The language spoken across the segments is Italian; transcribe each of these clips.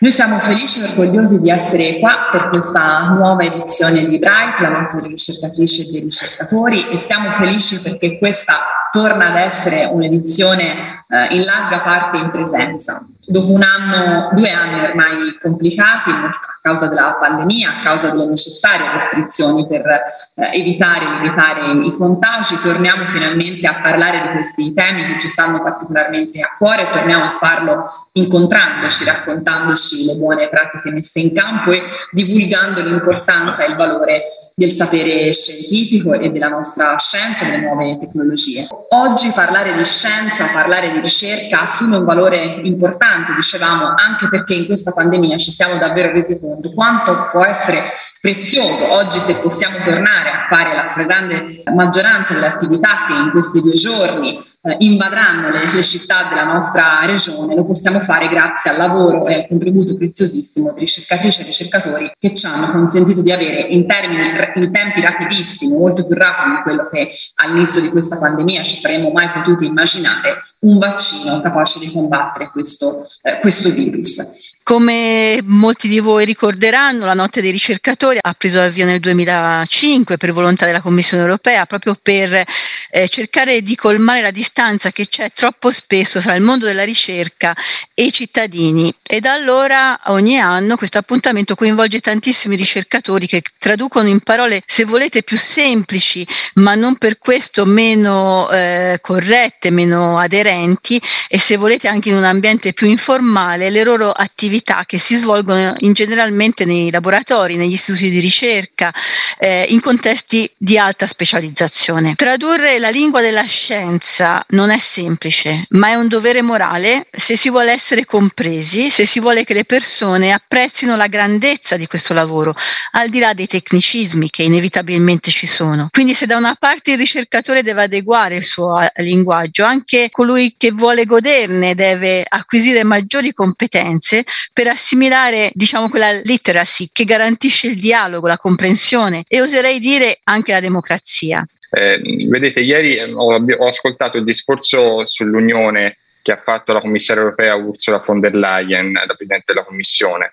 Noi siamo felici e orgogliosi di essere qua per questa nuova edizione di Bright, la notte delle ricercatrici e dei ricercatori, e siamo felici perché questa torna ad essere un'edizione in larga parte in presenza. Dopo 2 anni ormai complicati a causa della pandemia, a causa delle necessarie restrizioni per evitare i contagi, torniamo finalmente a parlare di questi temi che ci stanno particolarmente a cuore e torniamo a farlo incontrandoci, raccontandoci le buone pratiche messe in campo e divulgando l'importanza e il valore del sapere scientifico e della nostra scienza e delle nuove tecnologie. Oggi parlare di scienza, parlare di ricerca assume un valore importante, dicevamo, anche perché in questa pandemia ci siamo davvero resi conto quanto può essere prezioso oggi, se possiamo tornare a fare la stragrande maggioranza delle attività che in questi 2 giorni invaderanno le città della nostra regione, lo possiamo fare grazie al lavoro e al contributo preziosissimo di ricercatrici e ricercatori che ci hanno consentito di avere in tempi rapidissimi, molto più rapidi di quello che all'inizio di questa pandemia ci saremmo mai potuti immaginare, un vaccino capace di combattere questo virus. Come molti di voi ricorderanno, la notte dei ricercatori ha preso avvio nel 2005 per volontà della Commissione europea, proprio per cercare di colmare la distanza che c'è troppo spesso fra il mondo della ricerca e i cittadini. E da allora ogni anno questo appuntamento coinvolge tantissimi ricercatori che traducono in parole, se volete, più semplici, ma non per questo meno corrette, meno aderenti, e se volete anche in un ambiente più informale, le loro attività che si svolgono generalmente nei laboratori, negli istituti di ricerca, in contesti di alta specializzazione. Tradurre la lingua della scienza non è semplice, ma è un dovere morale se si vuole essere compresi, se si vuole che le persone apprezzino la grandezza di questo lavoro, al di là dei tecnicismi che inevitabilmente ci sono. Quindi se da una parte il ricercatore deve adeguare il suo linguaggio, anche colui che vuole goderne deve acquisire maggiori competenze per assimilare, quella literacy che garantisce il dialogo, la comprensione e oserei dire anche la democrazia. Vedete, ieri ho ascoltato il discorso sull'Unione che ha fatto la commissaria europea Ursula von der Leyen, la presidente della commissione,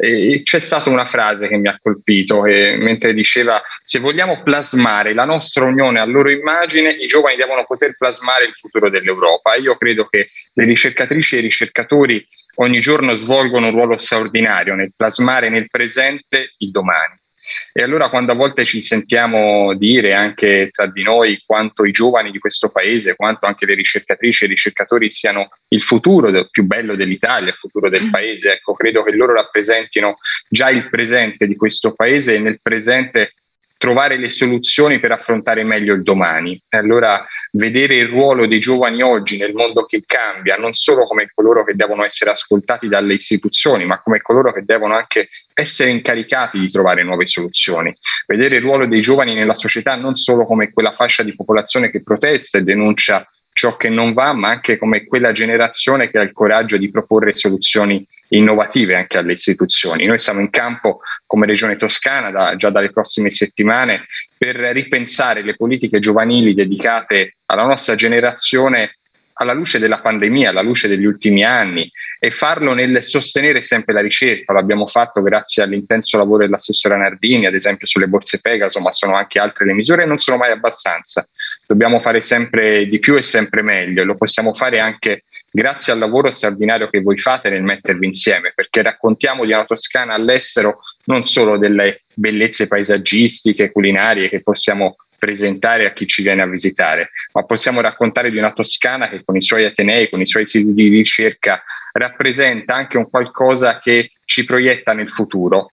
e c'è stata una frase che mi ha colpito, mentre diceva: se vogliamo plasmare la nostra Unione a loro immagine, i giovani devono poter plasmare il futuro dell'Europa. Io credo che le ricercatrici e i ricercatori ogni giorno svolgono un ruolo straordinario nel plasmare nel presente il domani. E allora, quando a volte ci sentiamo dire anche tra di noi quanto i giovani di questo paese, quanto anche le ricercatrici e i ricercatori siano il futuro più bello dell'Italia, il futuro del paese, ecco, credo che loro rappresentino già il presente di questo paese e nel presente trovare le soluzioni per affrontare meglio il domani. E allora vedere il ruolo dei giovani oggi nel mondo che cambia, non solo come coloro che devono essere ascoltati dalle istituzioni, ma come coloro che devono anche essere incaricati di trovare nuove soluzioni. Vedere il ruolo dei giovani nella società non solo come quella fascia di popolazione che protesta e denuncia ciò che non va, ma anche come quella generazione che ha il coraggio di proporre soluzioni innovative anche alle istituzioni. Noi siamo in campo come Regione Toscana già dalle prossime settimane per ripensare le politiche giovanili dedicate alla nostra generazione alla luce della pandemia, alla luce degli ultimi anni, e farlo nel sostenere sempre la ricerca. L'abbiamo fatto grazie all'intenso lavoro dell'assessora Nardini, ad esempio sulle borse Pegaso, ma sono anche altre le misure e non sono mai abbastanza. Dobbiamo fare sempre di più e sempre meglio, e lo possiamo fare anche grazie al lavoro straordinario che voi fate nel mettervi insieme, perché raccontiamo di una Toscana all'estero non solo delle bellezze paesaggistiche, culinarie che possiamo presentare a chi ci viene a visitare, ma possiamo raccontare di una Toscana che con i suoi atenei, con i suoi istituti di ricerca rappresenta anche un qualcosa che ci proietta nel futuro.